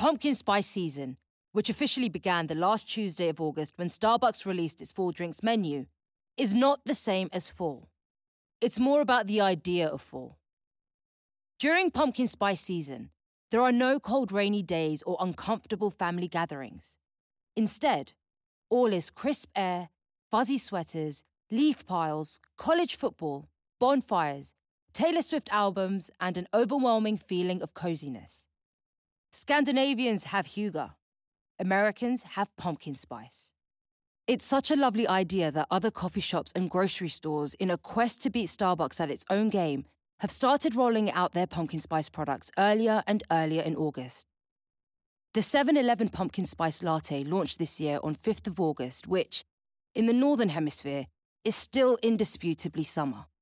Pumpkin spice season, which officially began the last Tuesday of August when Starbucks released its fall drinks menu, is not the same as fall. It's more about the idea of fall. During pumpkin spice season, there are no cold rainy days or uncomfortable family gatherings. Instead, all is crisp air, fuzzy sweaters, leaf piles, college football, bonfires, Taylor Swift albums, and an overwhelming feeling of coziness. Scandinavians have hygge. Americans have pumpkin spice. It's such a lovely idea that other coffee shops and grocery stores, in a quest to beat Starbucks at its own game, have started rolling out their pumpkin spice products earlier and earlier in August. The 7-Eleven Pumpkin Spice Latte launched this year on 5th of August, which, in the Northern Hemisphere, is still indisputably summer.